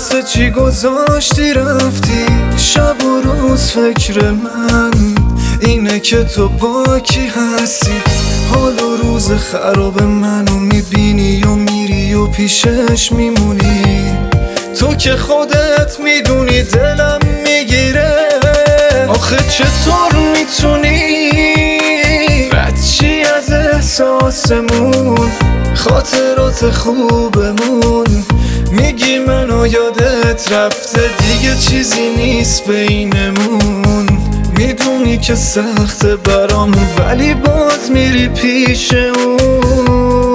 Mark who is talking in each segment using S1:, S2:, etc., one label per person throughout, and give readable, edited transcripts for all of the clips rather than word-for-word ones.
S1: واسه چی گذاشتی رفتی؟ شب و روز فکر من اینه که تو با کی هستی. حال و روز خراب منو میبینی و میری و پیشش میمونی. تو که خودت میدونی دلم میگیره. آخه چطور میتونی رد چی از احساسمون، خاطرات خوبمون؟ میگی منو یادت رفته دیگه چیزی نیست بینمون. میدونی که سخته برام ولی باز میری پیش اون.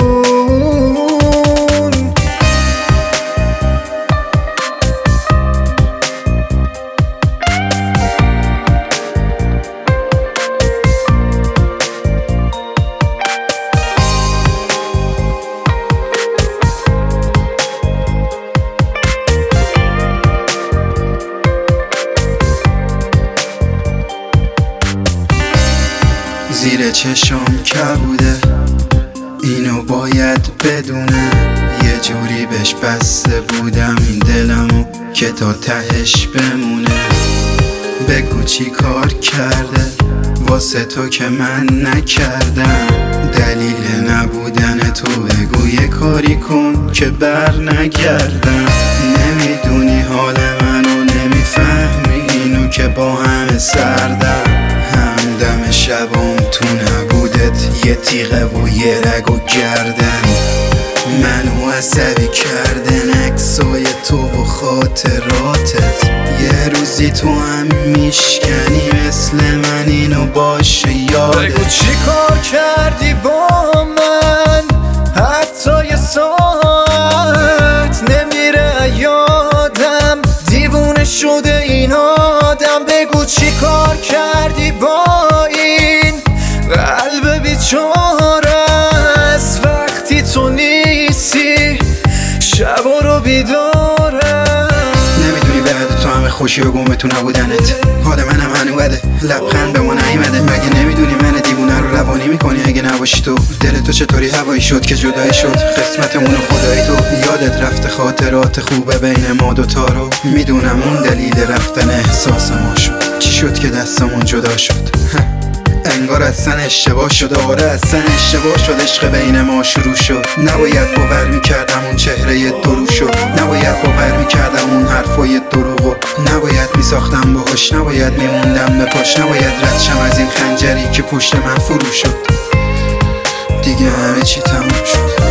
S2: زیر چشم کبوده اینو باید بدونه. یه جوری بهش بسته بودم این دلمو که تا تهش بمونه. بگو چی کار کرده واسه تو که من نکردم. دلیل نبودن تو بگو یه کاری کن که بر نگردم. نمیدونی حال منو نمیفهمی اینو که با همه سردم. همدم شبم تو نبودت یه تیغه و یه رگ و گردن. منو عصبی کردن عکسای تو و خاطراتت. یه روزی تو هم میشکنی مثل من اینو باشه یادت.
S1: بگو چی کار کردی با من حتی یه ساعت نمیره یادم. دیوونه شده این آدم. بگو چی کار کردی با این قلب بیچاره است وقتی تو نیستی شبا رو بیداره.
S2: نمیدونی بعد تو همه خوشی و گمه تو نبودنت. حال منم هنو بده لبخند به ما نیمده. مگه نمیدونی من دیوونه رو روانی میکنی اگه نباشی تو؟ دل تو چطوری هوایی شد که جدایی شد قسمتمون و خدایی تو؟ یادت رفته خاطرات خوبه بین ما دوتا رو. میدونم اون دلیل رفتن احساس ما شد. چی شد که دستمون جدا شد؟ انگار اصلا اشتباه شد. آره اصلا اشتباه شد. عشق بین ما شروع شد. نباید باور میکردم اون چهره درو شد. نباید باور میکردم اون حرفای دروغو. نباید میساختم باهاش. نباید میموندم به پاش. نباید رد شم از این خنجری که پشت من فرو شد. دیگه همه چی تموم شد.